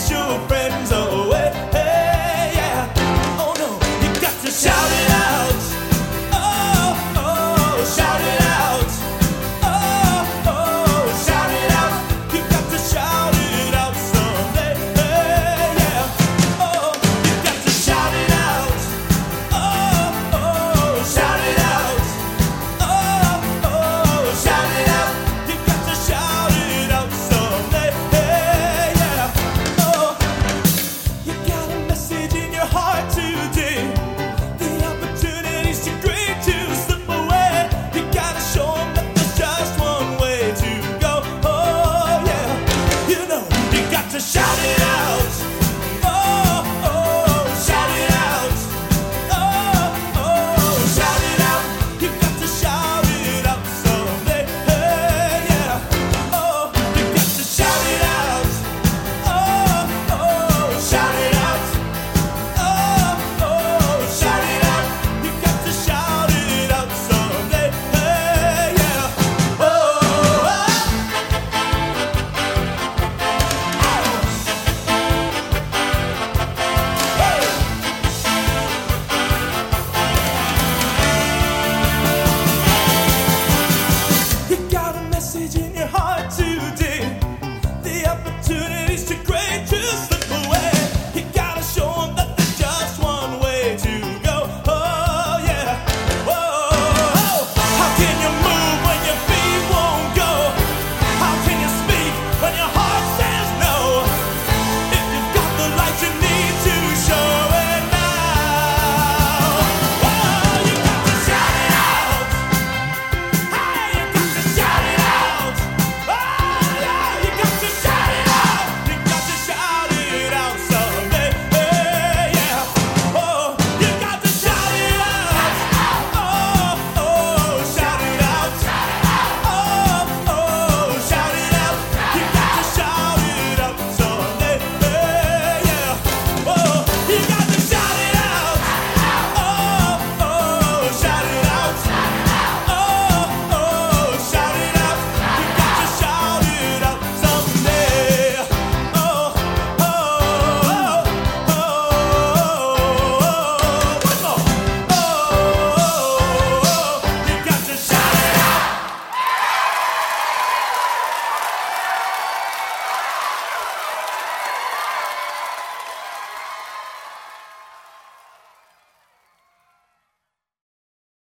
your friends away. Hey, yeah. Oh no, you got to shout it out. Oh, oh, shout it out. Oh, oh, shout it out. You got to shout it out someday. Hey, yeah. Oh, you got to shout it out. Oh, oh, shout it out. Oh, oh, shout it out. You got to shout it out someday. Hey, yeah. Oh, you got a message in your heart today. The opportunity's too great to slip away. You gotta show 'em that there's just one way to go. Oh, yeah. You know, you got to shout it out. Oh, oh, shout it out. Oh, oh, shout it out. You got to shout it out someday. Hey, yeah. Oh, you got to shout it out. Oh, oh, shout it out. Oh, oh, shout it out. You got to shout it out someday. Hey, yeah. Oh, oh, you got a message in